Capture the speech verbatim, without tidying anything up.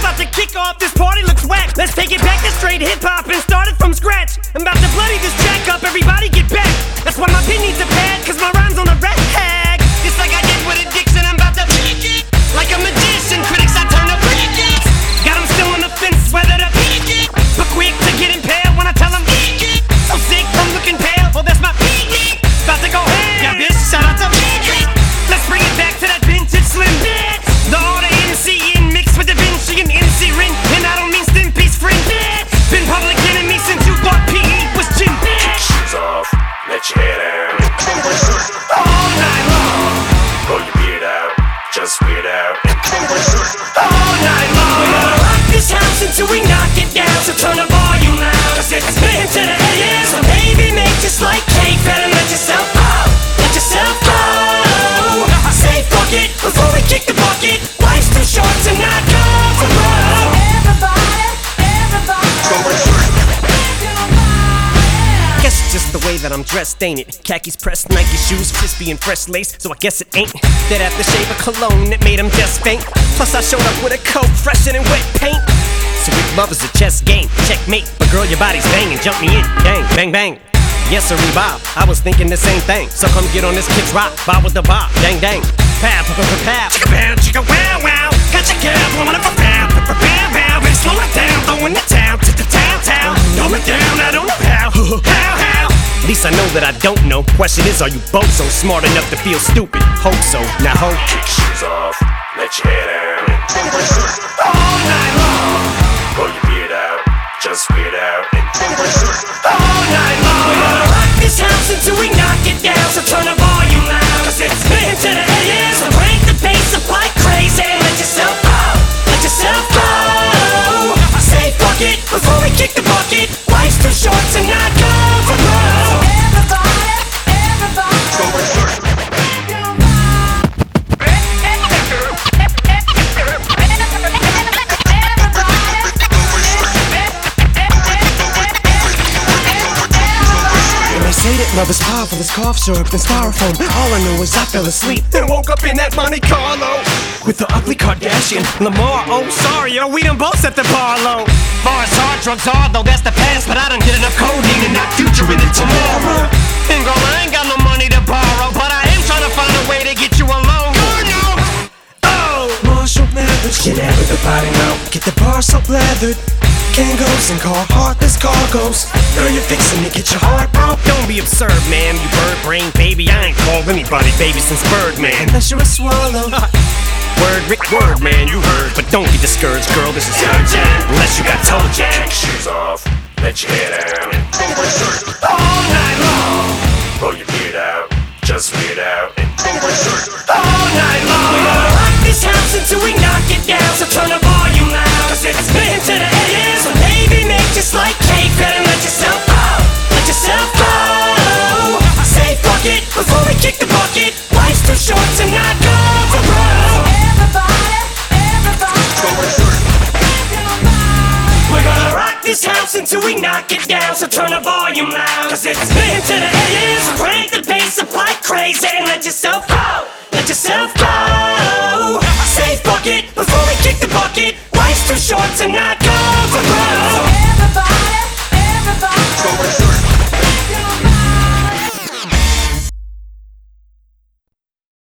about to kick off, this party looks whack. Let's take it back to straight hip-hop and start it from scratch. I'm about to bloody this track up, everybody get back. That's why my pin needs a pad, cause my rhyme's on the rag. Just like I did with Addiction, I'm about to like a magician, critics I turn up. Got them still on the fence, whether the but quick to get impaled when I tell them so sick from looking pale, oh that's my about to go ham. Yeah bitch, shout out to let's bring it back to that vintage Slim bitch. The order M C in mixed with Da Vinci and M C Rin. And I don't mean Stimpy's friend bitch. Been public enemy since you thought P E was Jim bitch. Kick shoes off, let your head out. All night long. Pull your beard out, just weird out. All night long. We're gonna rock this house until we knock it down. So turn the volume loud, cause it's been to the A M. So baby make just like cake, better let yourself go. Let yourself go. Say fuck it before we kick the bucket. Life's too short to not go for broke. Everybody, everybody. Guess it's just the way that I'm dressed, ain't it? Khakis pressed, Nike shoes, crispy and fresh lace. So I guess it ain't that aftershave of cologne that made him just faint. Plus I showed up with a coat fresher than wet paint. So if love is a chess game, checkmate. But girl, your body's banging, jump me in, bang, bang, bang. Yes sir, Bob, I was thinking the same thing. So come get on this kid's rock, Bob with the bob, dang dang. Pow, pow, pow, pow, chicka pow, chicka wow, wow. Got your girl blowing up a pow, pow, pow, pow, pow. And slow it down, throwing the town to the town, town. Throw it down, I don't know how, how, how. At least I know that I don't know. Question is, are you both so smart enough to feel stupid? Hope so, now hope. Kick shoes off, let your head out. All night long. Pull your beard out, just weird out. All night long. We're gonna rock this house until we knock it down. So turn the volume loud, cause it's been to the A M. So crank the bass up like crazy. Let yourself go, let yourself go. Say fuck it before we kick the bucket. Life's too short to not go for broke. Everybody, everybody. Say that love is powerful as cough syrup and styrofoam. All I know is I fell asleep and woke up in that Monte Carlo with the ugly Kardashian Lamar. Oh sorry yo, we done both set the bar low. Far as hard drugs are though, that's the past. But I done get enough codeine and not future in it tomorrow. And girl, I ain't got no money to borrow, but I am trying to find a way to get you alone. Oh, Marshall Mathers, get out with the body now. Get the bar so lathered. Kangos and Carhartt-less cargoes. Girl, you're fixing to get your heart broke. Don't be absurd, ma'am, you bird brain baby. I ain't called anybody baby since Birdman. Unless you're a swallow. Word, Rick, word, man, you heard. But don't get discouraged, girl, this is urgent. Unless you got toe jam. Kick shoes off, let your head out. All night long. Pull your beard out, just weird out. All night long. We're gonna rock this house until we knock it down. So turn the volume loud, cause it's been to the A M. So baby, make just like cake, better let yourself go. Let yourself go. Say fuck it before we kick the bucket. Life's too short to not go for broke. Everybody, everybody. We're gonna rock this house until we knock it down. So turn the volume loud, cause it's been to the A M. So crank the bass up like crazy and let yourself go. Let yourself go. Say fuck it before we kick the bucket. Life's too short to not